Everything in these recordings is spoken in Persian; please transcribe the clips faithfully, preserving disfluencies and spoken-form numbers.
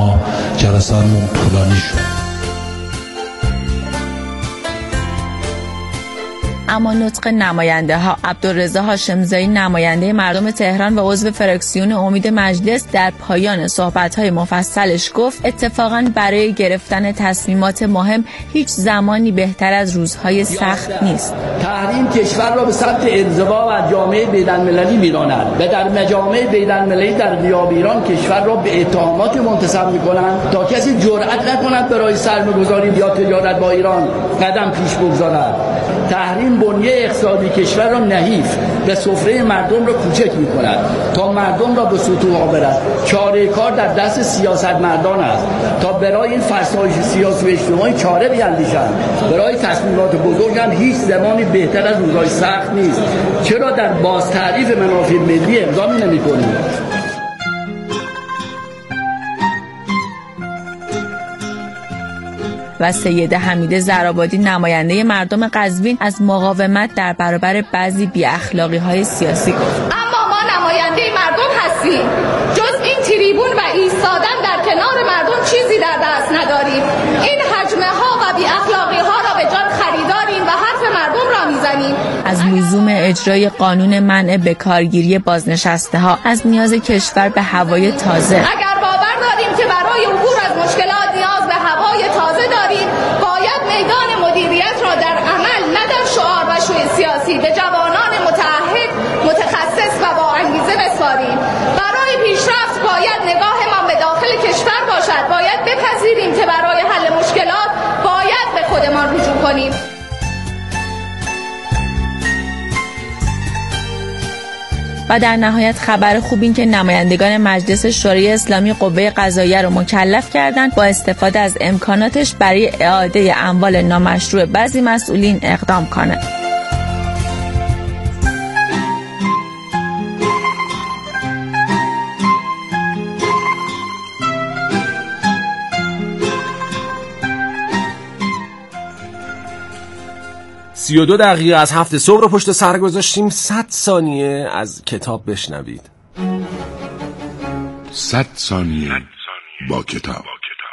ما جلسه‌مون طولانی شد. اما نطق نماینده ها عبدالرضا هاشمزایی نماینده مردم تهران و عضو فرکسیون امید مجلس در پایان صحبت‌های مفصلش گفت اتفاقاً برای گرفتن تصمیمات مهم هیچ زمانی بهتر از روزهای سخت نیست. تحریم کشور را به سمت انزوا و جامعه بین‌المللی می‌راند و در مجامع بین‌المللی در غیاب ایران کشور را به اتهامات منتسب می‌کنند تا کسی جرأت نکند برای سرمایه‌گذاری یا تجارت با ایران قدم پیش بگذارد. تحریم بنیه اقتصادی کشور را نحیف و سفره مردم را کوچک می‌کند تا مردم را به سطوح آورد. چاره کار در دست سیاستمداران است تا برای این فرسایش سیاسی و اجتماعی چاره بیندیشند. برای تصمیمات بزرگ هم هیچ زمانی بهتر از روزهای سخت نیست. چرا در باز تعریف منافع ملی اقدامی نمی‌کنید؟ و سید حمید زرآبادی نماینده مردم قزوین از مقاومت در برابر بعضی بی اخلاقی های سیاسی گفت. اما ما نماینده مردم هستیم. جز این تریبون و ایستادن در کنار مردم چیزی در دست نداریم. این حجمه ها و بی اخلاقی ها را به جان خریداریم و حرف مردم را میزنیم. از لزوم اجرای قانون منع بکارگیری بازنشسته ها، از نیاز کشور به هوای تازه. اگر باور داریم که برای عبور از مشکلات نیاز به هوای تازه داریم، باید میدان مدیریت را در عمل نه در شعار و شوی سیاسی به جوانان متعهد، متخصص و با انگیزه بسپاریم. برای پیشرفت باید نگاهمان به داخل کشور باشد. باید بپذیریم که برای حل مشکلات باید به خودمان رجوع کنیم. و در نهایت خبر خوب این که نمایندگان مجلس شورای اسلامی قوه قضاییه را مکلف کردند با استفاده از امکاناتش برای اعاده اموال نامشروع بعضی مسئولین اقدام کنند. سی و دو دقیقه از هفت صبح رو پشت سر گذاشتیم. صد ثانیه از کتاب بشنوید. صد ثانیه با کتاب.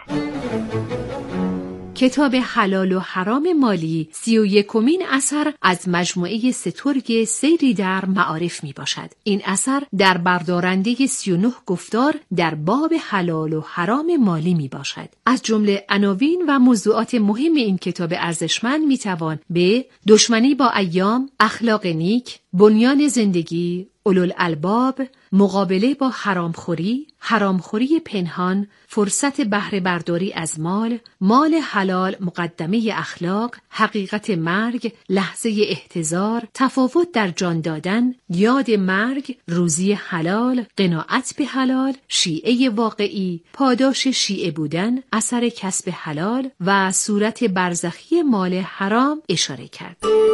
کتاب حلال و حرام مالی سی و یکمین اثر از مجموعه سترگ سیری در معارف می باشد. این اثر در بردارنده سی و نه گفتار در باب حلال و حرام مالی می باشد. از جمله عناوین و موضوعات مهم این کتاب ارزشمند می توان به دشمنی با ایام، اخلاق نیک، بنیان زندگی، اولوالالباب، مقابله با حرامخوری، حرامخوری پنهان، فرصت بهره برداری از مال، مال حلال مقدمه اخلاق، حقیقت مرگ، لحظه احتضار، تفاوت در جان دادن، یاد مرگ، روزی حلال، قناعت به حلال، شیعه واقعی، پاداش شیعه بودن، اثر کسب حلال و صورت برزخی مال حرام اشاره کرد.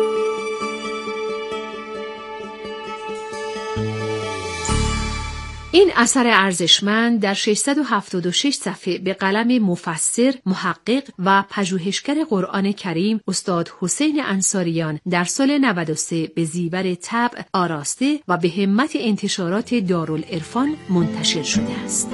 این اثر ارزشمند در ششصد و هفتاد و شش صفحه به قلم مفسر، محقق و پژوهشگر قرآن کریم استاد حسین انصاریان در سال نود و سه به زیور طبع آراسته و به همت انتشارات دارالعرفان منتشر شده است.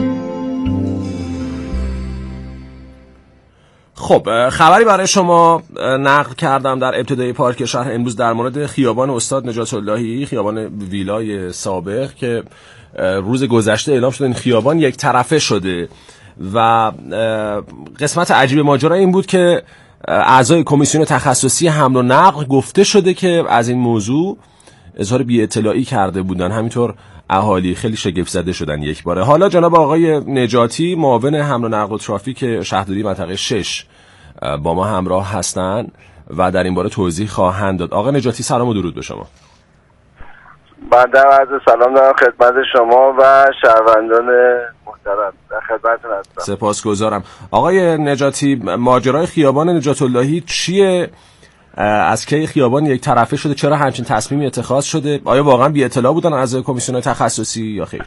خب خبری برای شما نقل کردم در ابتدای پارک شهر امروز در مورد خیابان استاد نجات اللهی، خیابان ویلای سابق که روز گذشته اعلام شده این خیابان یک طرفه شده و قسمت عجیب ماجرا این بود که اعضای کمیسیون تخصصی حمل و نقل گفته شده که از این موضوع اظهار بی اطلاعی کرده بودن. همینطور اهالی خیلی شگفت زده شدن یک باره. حالا جناب آقای نجاتی معاون حمل و نقل و ترافیک شهرداری منطقه شش با ما همراه هستن و در این باره توضیح خواهند داد. آقای نجاتی سلام و درود به شما. من در عرض سلام دارم خدمت شما و شهروندان محترم، در خدمتتون هستم. سپاسگزارم. آقای نجاتی ماجرای خیابان نجات اللهی چیه؟ از کی خیابان یک طرفه شده؟ چرا همچین تصمیمی اتخاذ شده؟ آیا واقعا بی اطلاع بودن از کمیسیون تخصصی یا خیر؟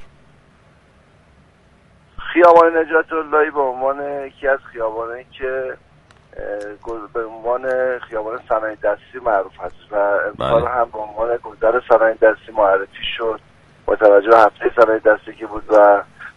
خیابان نجات اللهی به عنوان یکی از خیابانایی که به عنوان خیابان صنایع دستی معروف هست و امسال هم به عنوان گذر صنایع دستی معرفی شد با توجه به هفته صنایع دستی که بود و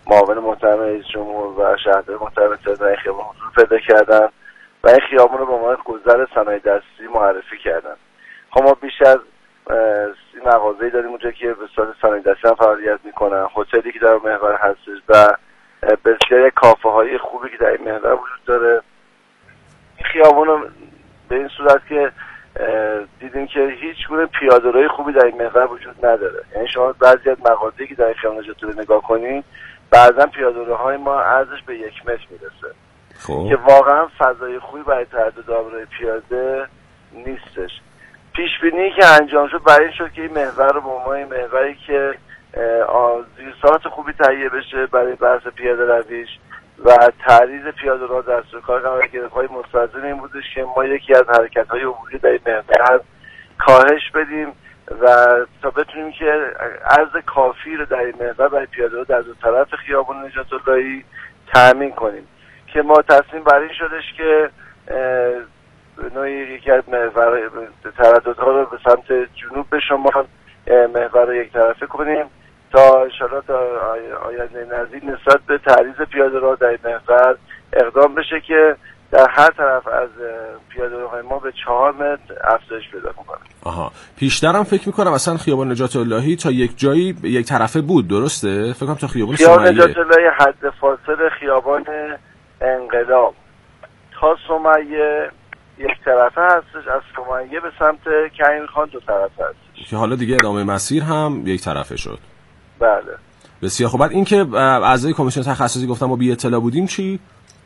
معاون محترم رئیس جمهور و شهردار محترم تهران این خیابان حضور پیدا کردن و این خیابان رو به عنوان گذر صنایع دستی معرفی کردن. خب ما بیش از این مغازه‌ای داریم اونجا که به صورت صنایع دستی هم فعالیت میکنن، هتلی که در محور هستش و بسیاری کافه‌های خوبی که در این محور وجود داره. این خیابان رو به این صورت که دیدیم که هیچ گونه پیاده‌روی خوبی در این محور وجود نداره. یعنی شما بعضی از مغازه‌ای که در این خیابان نجات الله نگاه کنید، بعضا پیاده‌روهای ما ارزش به یک متر میرسه. خب. که واقعا فضای خوبی برای تردد آبروی پیاده نیستش. پیش بینی که انجام شد برای این شد که این محور رو به عنوان محوری که زیرساخت خوبی تهیه بشه برای بحث پیاده رویش و تعریض پیاده رو دستور کار قرار گرفت. های مستلزم این بودش که ما یکی از حرکت‌های عبوری در این محور کاهش بدیم و تا بتونیم که عرض کافی رو در این محور برای پیاده رو در دو طرف خیابان نجات اللهی تامین کنیم که ما تصمیم بر این شدش که نوعی یکی از محور ترددها رو به سمت جنوب به شمال محور رو یک طرفه کنیم تا انشاءالله تا آینده نزدیک نسبت به تعریض پیاده رو در این محور اقدام بشه که در هر طرف از پیاده روهای ما به چهار متر افزایش پیدا کنه. آها، پیشترم فکر میکنم اصلا خیابان نجات اللهی تا یک جایی یک طرفه بود، درسته؟ فکر کنم تا خیابان سمیه. خیابان نجات اللهی حد فاصل خیابان انقلاب تا سمیه یک طرفه هستش، از سمیه به سمت کریمی خان دو طرفه هستش که حالا دیگه ادامه مسیر هم یک طرفه شد. بله. بسیار خوب. بعد اینکه اعضای کمیسیون تخصصی گفتم ما بی اطلاع بودیم چی؟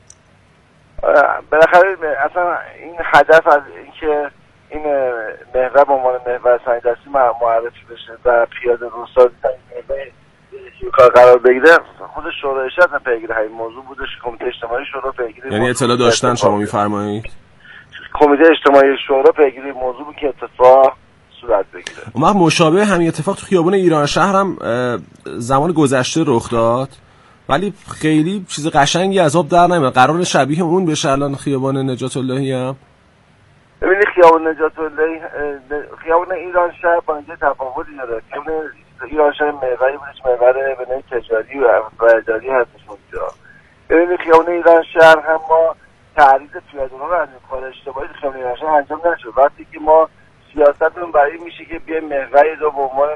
بالاخره اصلا این هدف از اینکه این محور به عنوان محور صنایع دستی معرفی بشه و پیاده روسازی در این محور کار قرار بگیره، خود شورای شهر پیگیر همین موضوع بودش. کمیته اجتماعی شورا پیگیر یعنی اطلاع داشتن شما میفرمایید؟ کمیته اجتماعی شورا پیگیر موضوع بود که اتفاق صورت بگیره. اون وقت مشابه همین اتفاق تو خیابان ایران شهر هم زمان گذشته رخ داد ولی خیلی چیز قشنگی از آب در نمیاد. قرار شبیه اون بشه الان خیابان نجات اللهی هم؟ ببینید خیابان نجات اللهی خیابان ایران شهر با اینجا تفاوتی داره. خیابان ایران شهر محوری بودش، محور به نوعی تجاری و اداری هستش اونجا. ببینید خیابان ایران شهر هم ما تعریض پیاده‌رو رو از کار اشتباهی خیابان ایران شهر انجام نشد. وقتی که ما سیاستمون برای میشه که بیایم محوری رو به عنوان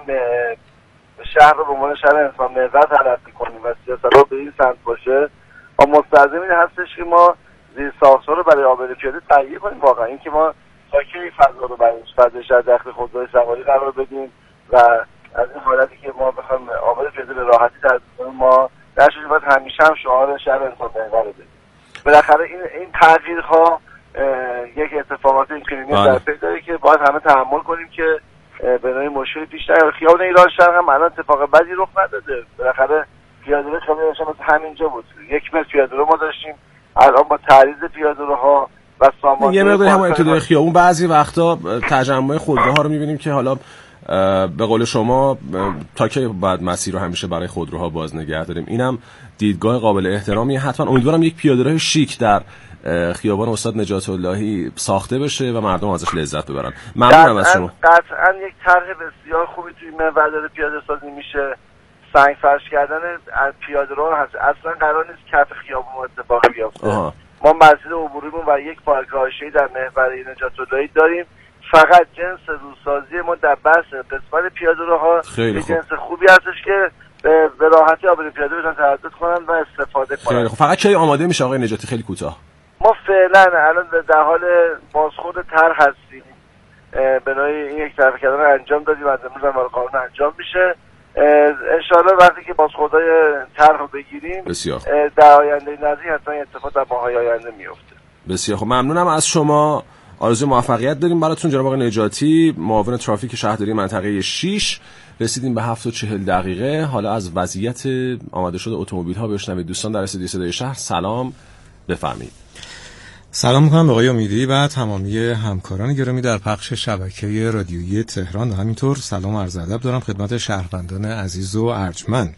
شهر رو به عنوان شهر انسان محور تلقی کنیم و سیاست رو به این سمت باشه، و مستلزم این هستش که ما زیرساخت‌ها رو برای آبروی پیاده تهیه کنیم. واقعا این که ما ساکن فضا رو برای فضای شهر داخل خودروی سواری قرار بدیم و از این حالتی که ما بخوایم آبروی پیاده به راحتی تهیه کنیم، ما در شش باید همیشه هم شعار شهر انسان محور بدیم. بالاخره این این تغییرها یک اتفاقات اینچنینی در پی داره که باید همه تحمل کنیم که به نوعی مشکلی پیش نیاد. خیابان ایران شهر هم الان اتفاق بدی رخ نداده. بالاخره پیاده‌رو خیابان ایران شهر همینجا بود. یک متر پیاده‌رو ما داشتیم، الان با تعریض پیاده‌روها و سامانه یه مقداری هم ابتدای خیابون بعضی وقتا تجمع خودروها رو می‌بینیم که حالا به قول شما تا که بعد مسیر رو همیشه برای خودروها باز نگه داریم. اینم دیدگاه قابل احترامی. حتما امیدوارم یک پیاده‌رو شیک در خیابان استاد نجات اللهی ساخته بشه و مردم ازش لذت ببرن. ممنونم از شما. قطعاً یک طرح بسیار خوبی توی محور داره پیاده سازی میشه. سنگ فرش کردن از پیاده‌رو هست. اصلا قرار نیست کف خیابون اتفاق بیفته. ما مسیر عبوریمون و یک پارک حاشیه‌ای در محور نجات اللهی داریم. فقط جنس روسازی ما در بحث قسمت پیاده‌روها یک جنس خوبی هستش که به راحتی آبروی پیاده بتونن تردد کنن و استفاده کنن. خیلی خوب. فقط کی آماده میشه آقای نجاتی؟ خیلی کوتاه. ما فعلا الان در حال بازخورد طرح هستیم. به نوعی این یک طرح کردن رو انجام دادیم و از امروز هم قانون انجام میشه. انشاءالله وقتی که بازخوردهای طرح رو بگیریم بسیار در آینده نزدیک حتما اتفاق در ماهای آینده میفته. بسیار خب، ممنونم از شما. آرزوی موفقیت داریم براتون جناب آقای نجاتی، معاون ترافیک شهرداری منطقه شش. رسیدیم به هفت و چهل دقیقه. حالا از وضعیت آماده شده اتومبیل ها بشنوید. دوستان در استودیو صدای شهر سلام، بفرمایید. سلام میکنم به آقای امیدی و تمامی همکاران گرامی در پخش شبکه رادیویی تهران و همینطور سلام و عرض ادب دارم خدمت شهروندان عزیز و ارجمند.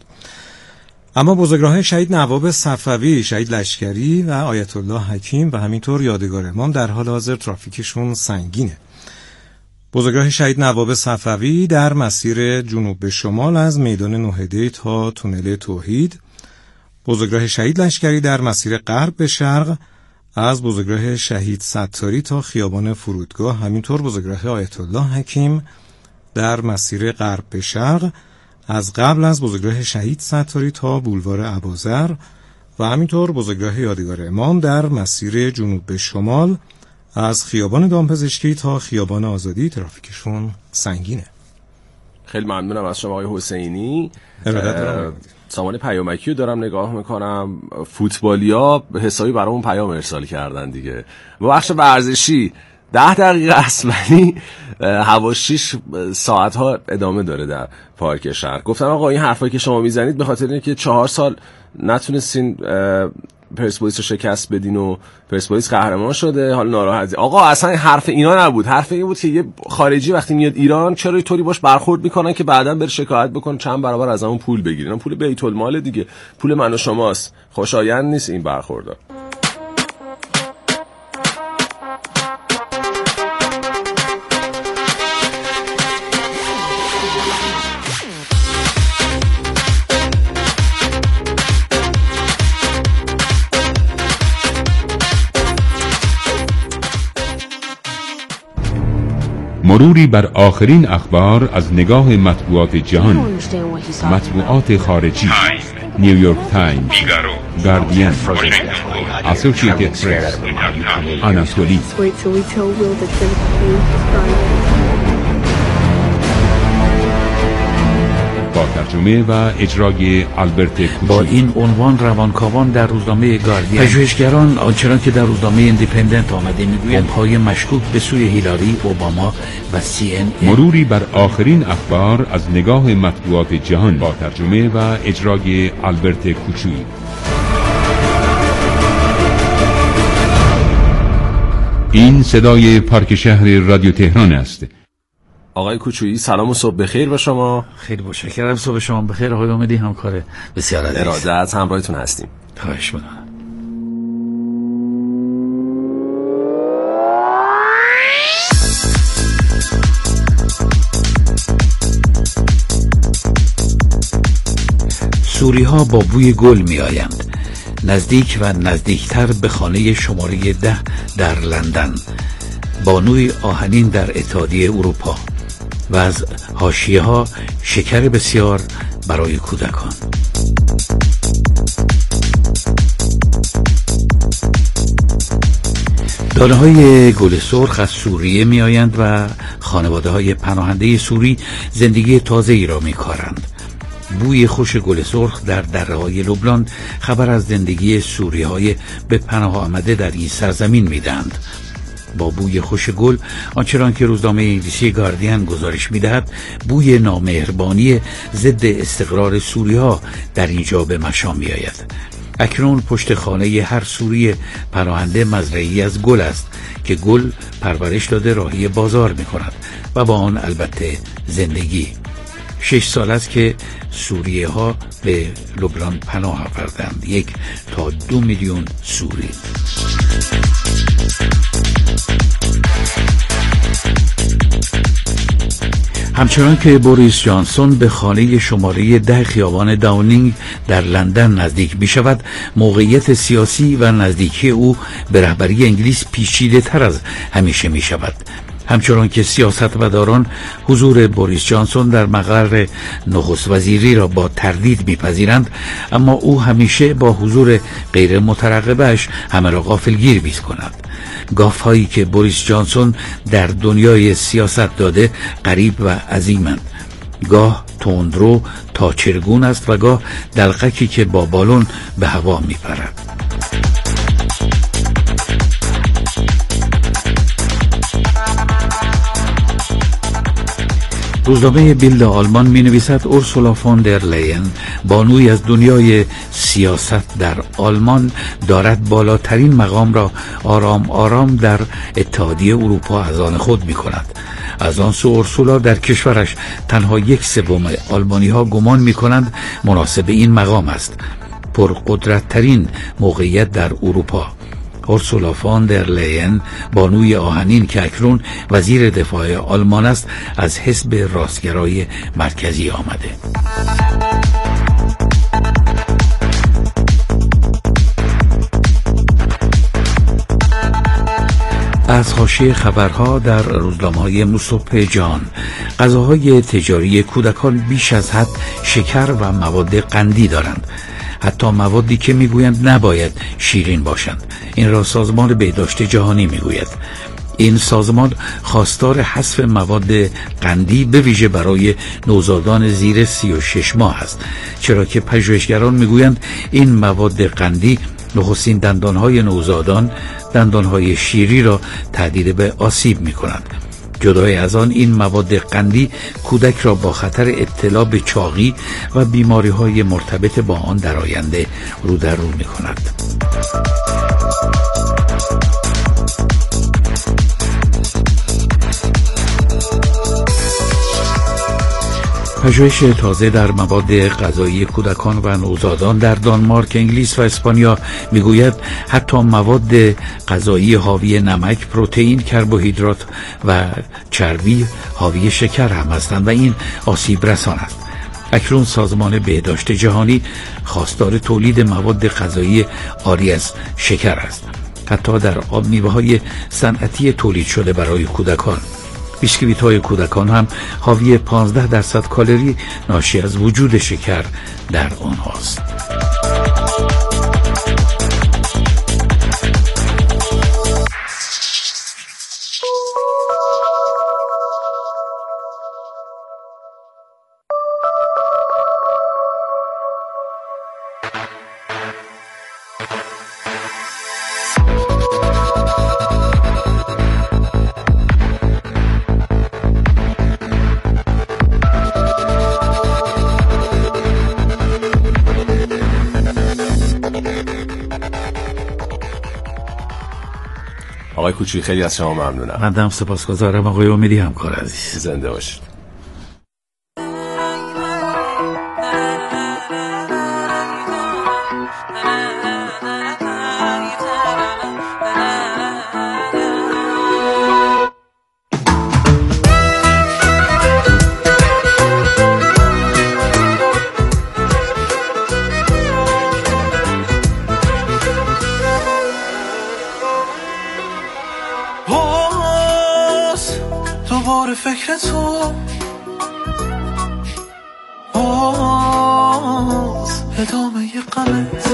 اما بزرگراه‌های شهید نواب صفوی، شهید لشکری و آیت الله حکیم و همینطور یادگار امام در حال حاضر ترافیکشون سنگینه. بزرگراه شهید نواب صفوی در مسیر جنوب به شمال از میدان نوحدی تا تونل توحید بزرگراه شهید لشکری در مسیر غرب به شرق از بزرگراه شهید ستاری تا خیابان فرودگاه، همینطور بزرگراه آیت الله حکیم در مسیر غرب به شرق از قبل از بزرگراه شهید ستاری تا بولوار ابوذر و همینطور بزرگراه یادگار امام در مسیر جنوب به شمال از خیابان دامپزشکی تا خیابان آزادی ترافیکشون سنگینه. خیلی ممنونم از شما آقای حسینی. ارادت سامان پیامکی رو دارم نگاه میکنم، فوتبالیا حسابی برامون پیام ارسال کردن دیگه. بخش ورزشی ده دقیقه اصلی هوا شیش ساعت ها ادامه داره در پارک شهر. گفتم آقا این حرفایی که شما میزنید به خاطر اینه که چهار سال نتونستین پرسپولیس رو شکست بدین و پرسپولیس قهرمان شده، حالا ناراحتی. آقا اصلا حرف اینا نبود، حرف این بود که یه خارجی وقتی میاد ایران چرا اینطوری باش برخورد میکنن که بعداً بره شکایت بکنه چند برابر از اون پول بگیرن. پول بیت المال دیگه، پول من و شماست. خوشایند نیست این برخورد. مروری بر آخرین اخبار از نگاه مطبوعات جهان. مطبوعات خارجی: نیویورک تایمز، گاردین، اسوسییتد پرس، آناتولی. با ترجمه و اجرای آلبرت کوچی. با این عنوان روانکاوان در روزنامه گاردین، پژوهشگران آنچنان که در روزنامه ایندیپندنت آمده میگویند پای مشکوک به سوی هیلاری، اوباما و سی ان ان. مروری بر آخرین اخبار از نگاه مطبوعات جهان با ترجمه و اجرای آلبرت کوچی. این صدای پارک شهر رادیو تهران است. آقای کوچویی سلام و صبح بخیر به شما. خیلی متشکرم. صبح شما بخیر آقای امیدی، همکار بسیار عزیز. ارادت، همراهتون هستیم. خواهش می‌کنم. سوری‌ها با بوی گل می‌آیند. نزدیک و نزدیکتر به خانه شماره ده در لندن. بانوی آهنین در اتحادیه اروپا و از حاشیه ها شکر بسیار برای کودکان. دانه های گل سرخ از سوریه می آیند و خانواده های پناهنده سوری زندگی تازه ای را می کارند. بوی خوش گل سرخ در دره های لبنان خبر از زندگی سوری های به پناه آمده در این سرزمین می دهند. با بوی خوش گل، آنچنان که روزنامه انگلیسی گاردین گزارش می‌دهد، بوی نامهربانی ضد استقرار سوری‌ها در اینجا به مشام می‌آید. اکنون پشت خانه هر سوری پناهنده مزرعه‌ای از گل است که گل پرورش داده راهی بازار می‌کند و با آن البته زندگی. شش سال است که سوریه ها به لبنان پناه آوردند، یک تا دو میلیون سوری. همچنان که بوریس جانسون به خانه شماره ده خیابان داونینگ در لندن نزدیک می شود، موقعیت سیاسی و نزدیکی او به رهبری انگلیس پیچیده تر از همیشه می شود. همچنان که سیاستمداران حضور بوریس جانسون در مقر نخست وزیری را با تردید می‌پذیرند، اما او همیشه با حضور غیر مترقبش همه را غافلگیر می‌کند. گاف‌هایی که بوریس جانسون در دنیای سیاست داده غریب و عظیمند. گاه تندرو تا چرگون است و گاه دلقکی که با بالون به هوا می‌پرد. روزنامه بیلد آلمان می نویسد اورسولا فون در لین، بانوی از دنیای سیاست در آلمان، دارد بالاترین مقام را آرام آرام در اتحادیه اروپا از آن خود می کند. از آن سو اورسولا در کشورش تنها یک سوم آلمانی ها گمان می کنند مناسب این مقام است. پرقدرت‌ترین موقعیت در اروپا. اورسولا فون در لین، بانوی آهنین که اکنون وزیر دفاع آلمان است، از حزب راستگرای مرکزی آمده. از حاشیه خبرها در روزنامه‌های امروز صبح جهان: غذاهای تجاری کودکان بیش از حد شکر و مواد قندی دارند، حتی موادی که میگویند نباید شیرین باشند. این را سازمان بهداشت جهانی میگوید. این سازمان خواستار حذف مواد قندی به ویژه برای نوزادان زیر سی و شش ماه است، چرا که پژوهشگران میگویند این مواد قندی نخستین دندانهای نوزادان، دندانهای شیری را تهدید به آسیب می‌کنند. جدای از آن، این مواد قندی کودک را با خطر ابتلا به چاقی و بیماری‌های مرتبط با آن در آینده رو در رو می‌کند. پژوهش تازه در مواد غذایی کودکان و نوزادان در دانمارک، انگلیس و اسپانیا میگوید حتی مواد غذایی حاوی نمک، پروتئین، کربوهیدرات و چربی حاوی شکر هم هستند و این آسیب رسان است. اکنون سازمان بهداشت جهانی خواستار تولید مواد غذایی عاری از شکر است، حتی در آب میوه‌های صنعتی تولید شده برای کودکان. بیسکویت های کودکان هم حاوی پانزده درصد کالری ناشی از وجود شکر در آنهاست. آقای کوچی خیلی از شما ممنونم. من هم سپاسگزارم آقای امیدی، همکار عزیز. زنده باشید. فکر تو باز ادامه غمت،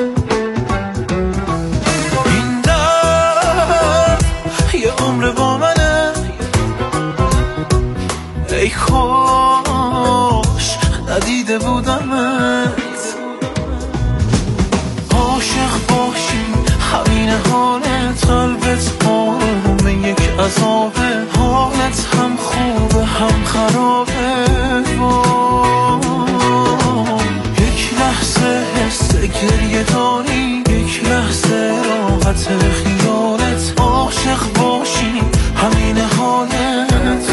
این درد یه عمر با منه، ای کاش ندیده بودمت. عاشق باشی همین حالت، قلبت آروم یک عذابه، حالت هم خوبه هم خرابه. یک لحظه حس گریه داری، یک لحظه راحت خیالت. عاشق باشی همین حالت.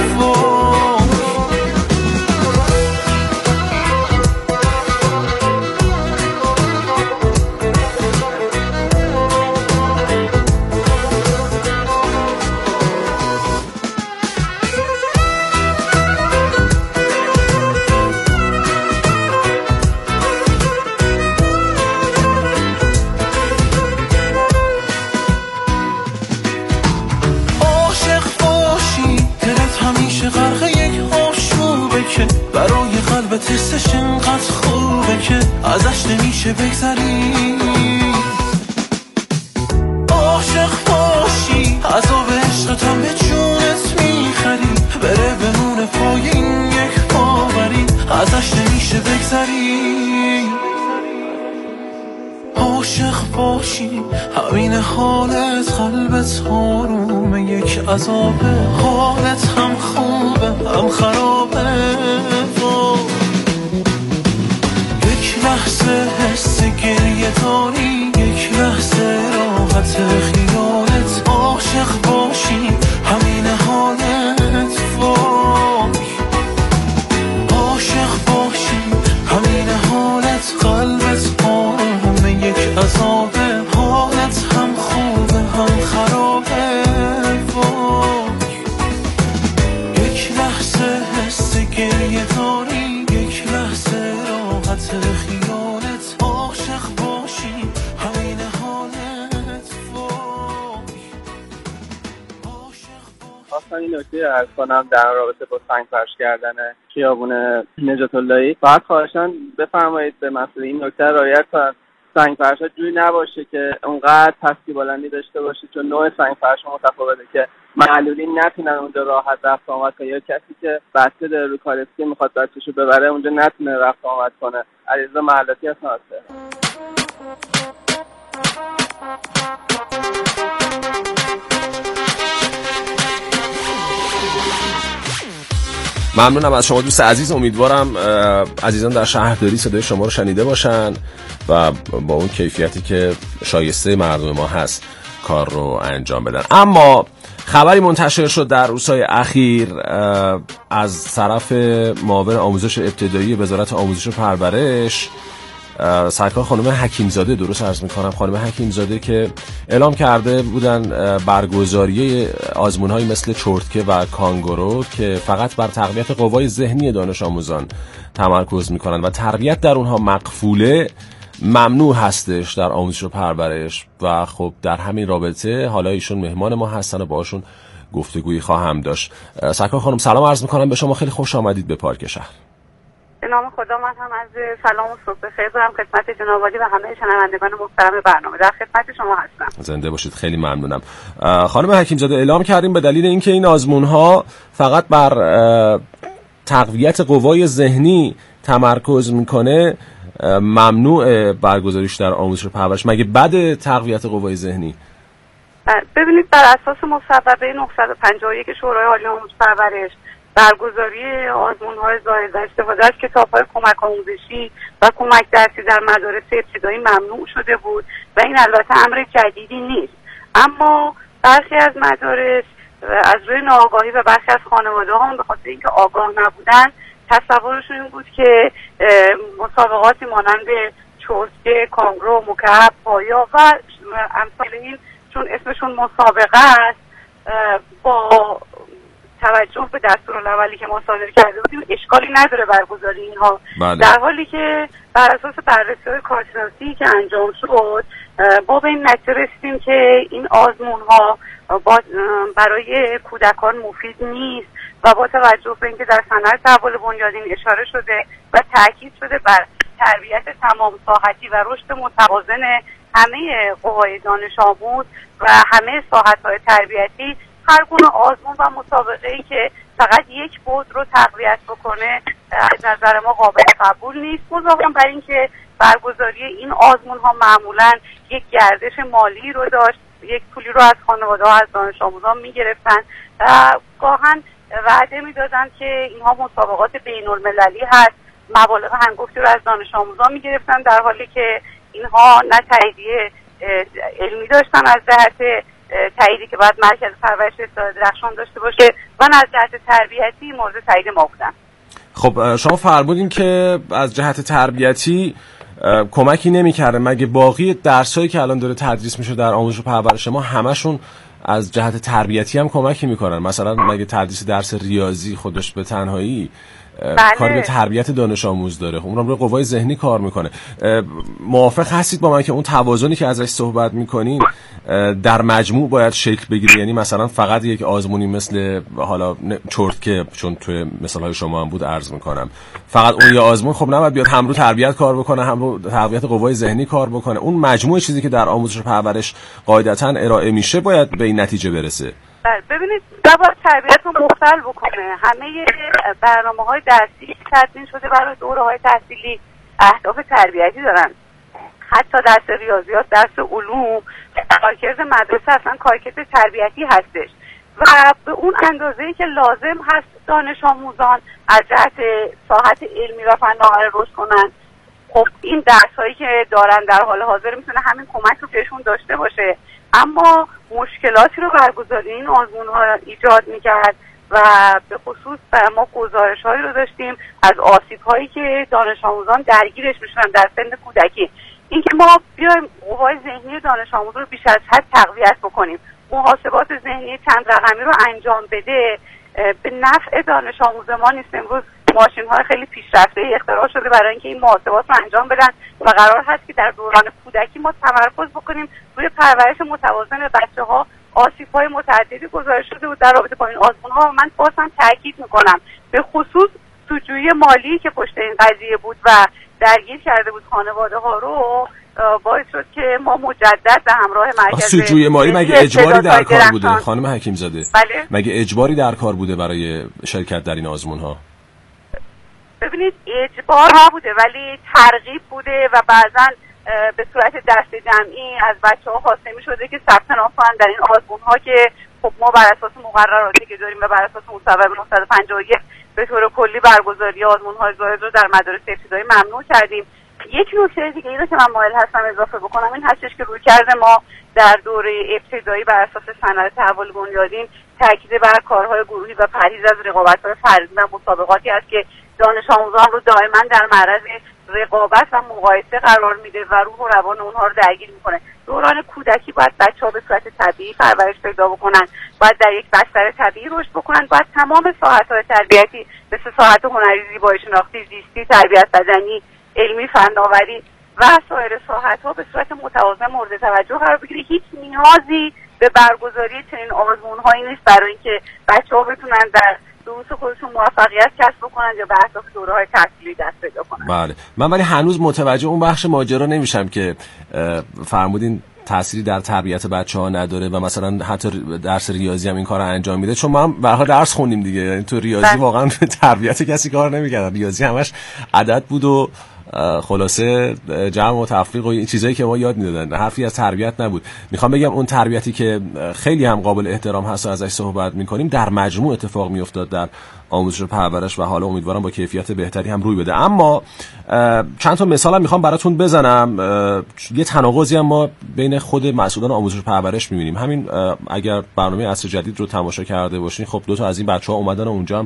برای قلبت حسش انقدر خوبه که ازش نمیشه بگذری. عاشق باشی عذاب عشقت هم به جونت میخری، بره بمونه پای این یک باوری، ازش نمیشه بگذری. عاشق باشی همین حالت، قلبت آرومه یک عذابه، حالت هم خوبه هم خرابه. یک لحظه حس گریه داری، یک لحظه راحت خیالت. عاشق باشی همین حالت. وای عاشق باشی همین حالت، قلبت آرومه یک عذابه، حالت هم خوبه هم خرابه. وای یک لحظه حس گریه داری، یک لحظه راحت خیالت. عاشق باشی خواستم این نکته عرض کنم در رابطه با سنگ فرش کردن خیابون نجات اللهی. فقط خواهشاً بفرمایید به مسئله این نکته رعایت کنید، سنگ فرش‌ها جوری نباشه که اونقدر پستی بلندی داشته باشه، چون نوع سنگ فرش متفاوته که معلولین نتونن اونجا راحت رفت آمد کنه، یا کسی که بچه داره رو کالسکه میخواد بچه‌شو ببره اونجا نتونه رفت آمد کنه. علیرضا معلتی هستم. ممنونم از شما دوست عزیز. امیدوارم عزیزان در شهرداری صدای شما رو شنیده باشن و با اون کیفیتی که شایسته مردم ما هست کار رو انجام بدن. اما خبری منتشر شد در روزهای اخیر از طرف معاون آموزش ابتدایی وزارت آموزش و پرورش، سرکار خانم حکیمزاده، درست عرض میکنم، خانم حکیمزاده، که اعلام کرده بودن برگزاری آزمون‌هایی مثل چرتکه و کانگورو که فقط بر تقویت قوای ذهنی دانش آموزان تمرکز میکنن و تربیت در اونها مقفوله، ممنوع هستش در آموزش و پرورش. و خب در همین رابطه حالا ایشون مهمان ما هستن و باهاشون گفتگویی خواهم داشت. سرکار خانم سلام عرض میکنم به شما، خیلی خوش آمدید به پارک شهر. به نام خدا من هم از سلام و صبح بخیر دارم خدمت جناب عالی و همه شنوندگان محترم برنامه. در خدمت شما هستم. زنده باشید، خیلی ممنونم. خانم حکیمزاده، اعلام کردیم به دلیل اینکه این آزمون‌ها فقط بر تقویت قوای ذهنی تمرکز میکنه، ممنوع برگزاریش در آموزش و پرورش. مگه بعد تقویت قوای ذهنی؟ ببینید، بر اساس مصوبه نهصد و پنجاه و یک شورای عالی آموزش و پرورش برگزاری آزمون‌های زائد و استفاده از کتاب‌های کمک آموزشی و کمک درسی در مدارس ابتدایی ممنوع شده بود و این البته امر جدیدی نیست. اما برخی از مدارس از روی ناآگاهی و برخی از خانواده‌ها هم به خاطر اینکه آگاه نبودن تصورشون این بود که مسابقاتی مانند چرتکه، کانگورو، مکعب، پایا و امثال این چون اسمشون مسابقه است با توجه به دستورالعملی که ما صادر کرده بودیم اشکالی نداره برگزاری اینها. بله. در حالی که بر اساس بررسی‌های کارشناسی که انجام شد ما به این نتیجه رسیدیم که این آزمون‌ها برای کودکان مفید نیست و با توجه به اینکه در سند تحول بنیادین اشاره شده و تاکید شده بر تربیت تمام ساحتی و رشد متوازن همه قوای دانش آموز و همه ساحت‌های تربیتی، هر گونه آزمون و مسابقه‌ای که فقط یک بعد رو تقویت بکنه از نظر ما قابل قبول نیست. مضافاً بر اینکه برگزاری این آزمون‌ها معمولاً یک گردش مالی رو داشت، یک پولی رو از خانواده‌ها از دانش آموزان می‌گرفتن و گاهن وعده می‌دادن که اینها مسابقات بین‌المللی هست، مبالغ هنگفتی رو از دانش آموزان می‌گرفتن، در حالی که اینها نه تاییدیه علمی داشتن از جهت تاییدی که باید مرکز پرورش استاد درخشان داشته باشه و نه از جهت تربیتی مورد تایید ما بودن. خب شما فرمودین که از جهت تربیتی کمکی نمی‌کرده، مگه باقی درسایی که الان داره تدریس میشه در آموزش و پرورش ما همشون از جهت تربیتی هم کمکی میکنن؟ مثلا مگه تدریس درس ریاضی خودش به تنهایی بله. کاری به تربیت دانش آموز داره؟ خب اونم روی قوای ذهنی کار میکنه. موافق هستید با من که اون توازنی که ازش صحبت میکنین در مجموع باید شکل بگیره؟ یعنی مثلا فقط یک آزمونی مثل حالا چرتکه، چون توی مثالهای شما هم بود عرض میکنم، فقط اون یه آزمون خب نباید بیاد هم رو تربیت کار بکنه هم رو تقویت قوای ذهنی کار بکنه. اون مجموع چیزی که در آموزش و پرورش قاعدتاً ارائه میشه باید به این نتیجه برسه. ببینید، باید تربیت رو مختل بکنه. همه برنامه‌های درسی که تدوین شده برای دوره‌های تحصیلی اهداف تربیتی دارن. حتی درس ریاضیات، درس علوم، کارکرد مدرسه اصلا کارکرد تربیتی هستش و به اون اندازه‌ای که لازم هست دانش آموزان از جهت ساحت علمی و فناوری رشد کنن. خب این درس‌هایی که دارن در حال حاضر میتونه همین کمک رو بهشون داشته باشه، اما مشکلاتی رو برگزاری این آزمون‌ها ایجاد می‌کرد و به خصوص ما گزارش‌هایی رو داشتیم از آسیب‌هایی که دانش آموزان درگیرش میشن در سن کودکی. اینکه ما بیایم قوای ذهنی دانش آموز رو بیش از حد تقویت بکنیم، محاسبات ذهنی چند رقمی رو انجام بده، به نفع دانش آموز ما نیست. امروز ماشین‌های خیلی پیشرفته اختراع شده برای اینکه این محاسبات رو انجام بدن و قرار هست که در دوران کودکی ما تمرکز بکنیم روی پرورش متوازن بچه‌ها آسیب‌های متعددی گزارش شده بود در رابطه با این آزمون‌ها و من بازم تاکید می‌کنم به خصوص سودجویی مالی که پشت این قضیه بود و درگیر کرده بود خانواده‌ها رو، باعث شد که ما مجدد به همراه مرکز سودجویی مالی مگه اجباری در کار بوده خانم حکیم‌زاده؟ بله؟ مگه اجباری در کار بوده برای شرکت در این آزمون‌ها؟ ببینید اجبار نبوده ولی ترغیب بوده و بعضاً به صورت دست جمعی از بچه‌ها خواسته می‌شده که ثبت نام کنن در این آزمون‌ها که خب ما بر اساس مقرراتی که داریم و بر اساس مصوبه نهصد و پنجاه و یک به طور کلی برگزاری آزمون‌های زائد رو در مدارس ابتدایی ممنوع کردیم. یک نکته دیگه ای رو که من مایل هستم اضافه بکنم این هستش که رویکرد ما در دوره ابتدایی بر اساس سند تحول بنیادین تاکید بر کارهای گروهی و پرهیز از رقابت‌های فردی و مسابقاتی است که دانش آموزان رو دائما در معرض رقابت و مقایسه قرار میده و روح و روان اونها رو درگیر میکنه. دوران کودکی باید بچه‌ها به صورت طبیعی پرورش پیدا بکنن، باید در یک بستر طبیعی رشد بکنن، باید تمام ساعت‌های تربیتی مثل ساعت هنری، زیبایی شناختی، زیستی، تربیت بدنی، علمی، فناوری و سایر ساعت‌ها به صورت متوازن مورد توجه قرار بگیره. هیچ نیازی به برگزاری چنین آزمون‌هایی نیست برای اینکه بچه‌ها بتونن در دروس خودشون موفقیت کسب بکنن یا به اهداف دوره‌های تحصیلی دست پیدا کنن. بله من ولی هنوز متوجه اون بخش ماجرا نمیشم که فرمودین تأثیری در تربیت بچه‌ها نداره و مثلا حتی درس ریاضی هم این کارو انجام میده، چون ما به هر حال درس خوندیم دیگه، یعنی تو ریاضی واقعا تربیت کسی کار نمی‌کرد، ریاضی همش عدد بود و خلاصه جمع و تفریق و این چیزایی که ما یاد میدادن، حرفی از تربیت نبود. میخوام بگم اون تربیتی که خیلی هم قابل احترام هست و ازش صحبت میکنیم در مجموع اتفاق میافتاد در آموزش و پرورش و حالا امیدوارم با کیفیت بهتری هم روی بده. اما چند تا مثال هم میخوام براتون بزنم. یه تناقضی هم ما بین خود مسئولان آموزش و پرورش میبینیم. همین اگر برنامه عصر جدید رو تماشا کرده باشین، خب دو تا از این بچه‌ها اومدن و اونجا هم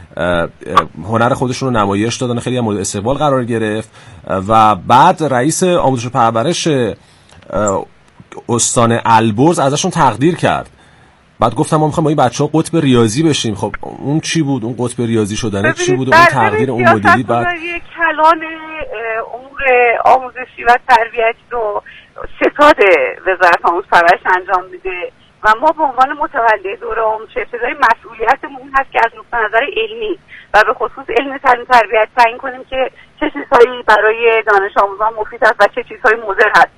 هنر خودشون رو نمایش دادن، خیلی هم مورد استقبال قرار گرفت و بعد رئیس آموزش و پرورش استان البرز ازشون تقدیر کرد. بعد گفتم ما می‌خوایم با این بچه‌ها قطب ریاضی بشیم. خب اون چی بود؟ اون قطب ریاضی شدن چی بود؟ اون تقدیر اون مدیری بعد کلان امور آموزشی و تربیتی رو ستاد وزارت آموزش و پرورش انجام میده و ما به عنوان متولی دوره آموزش ابتدایی مسئولیتمون این هست که از نقطه نظر علمی و به خصوص علم تعلیم تربیت تعیین کنیم که چه چیزهایی برای دانش آموزان مفید است و چه چیزهایی مضر هست.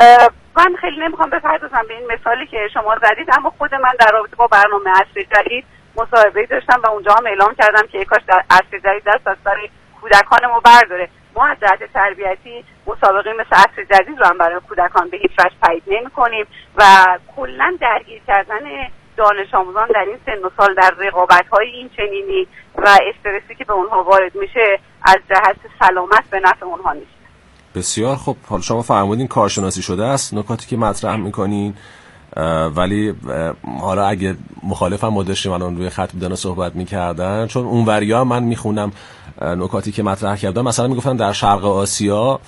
من خیلی نمیخوام بپردازم به این مثالی که شما زدید، اما خود من در رابطه با برنامه عصر جدید مصاحبه‌ای داشتم و اونجا هم اعلام کردم که کاش در عصر جدید دست از سر کودکان ما برداره. ما از جهت تربیتی مسابقه مثل عصر جدید رو هم برای کودکان به هیچ وجه تایید نمی‌کنیم و کلاً درگیر کردن دانش آموزان در این سن و سال در رقابت‌های این چنینی و استرسی که به اونها وارد میشه از جهت سلامت به نفع اونها نیست. بسیار خب، حالا شما فرمودین کارشناسی شده است نکاتی که مطرح میکنین، ولی حالا اگه مخالفم ما داشتیم الان روی خط بودن و صحبت میکردن، چون اونوریا من میخونم نکاتی که مطرح کردم، مثلا میگفتن در شرق آسیا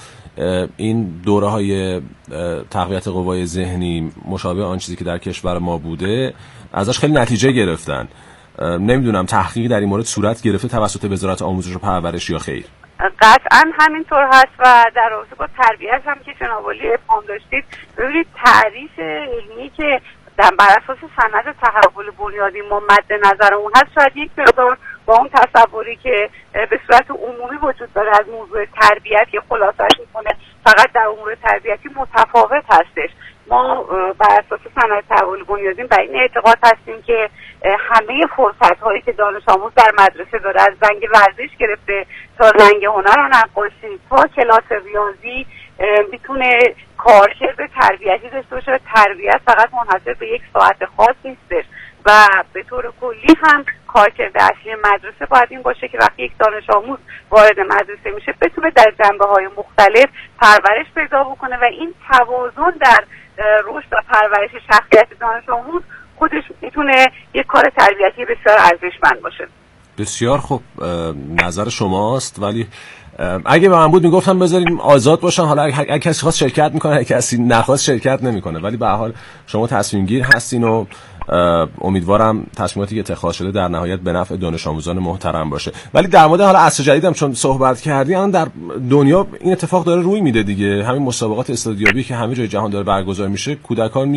این دوره های تقویت قوای ذهنی مشابه آن چیزی که در کشور ما بوده ازش خیلی نتیجه گرفتن. نمیدونم تحقیقی در این مورد صورت گرفته توسط وزارت آموزش و پرورش یا خیر؟ قطعا همینطور هست و در رابطه با تربیت هم که جناب عالی افهام داشتید، ببینید تعریف علمی که در بر اساس سند تحول بنیادی ما مد نظرمون هست شاید یک مقدار با اون تصوری که به صورت عمومی وجود داره از موضوع تربیت که خلاصش میکنه فقط در امور تربیتی متفاوت هستش. ما بر اساس سند تحول بنیادی بر این اعتقاد هستیم که همه فرصت هایی که دانش آموز در مدرسه داره، از زنگ ورزش گرفته تا زنگ هنر و نقاشی تا کلاس ریاضی، میتونه کارکرد تربیتی داشته باشه. تربیت فقط منحصر به یک ساعت خاص نیستش و به طور کلی هم کارکرد اصلی مدرسه باید این باشه که وقتی یک دانش آموز وارد مدرسه میشه بتونه در جنبه‌های مختلف پرورش پیدا بکنه و این توازن در رشد و پرورش شخصیت دانش آموز خودش میتونه یک کار تربیتی بسیار ارزشمند باشه. بسیار خوب، نظر شماست، ولی اگه به من بود میگفتم بذاریم آزاد باشن، حالا اگه کسی خواست شرکت میکنه، اگه کسی نخواست شرکت نمیکنه، ولی به هر حال شما تصمیم گیر هستین و امیدوارم تصمیماتی که اتخاذ شده در نهایت به نفع دانش آموزان محترم باشه. ولی در مورد حالا عصر جدیدم چون صحبت کردی، الان در دنیا این اتفاق داره روی میده دیگه، همین مسابقات استادیابی که همه جای جهان داره برگزار میشه، کودکان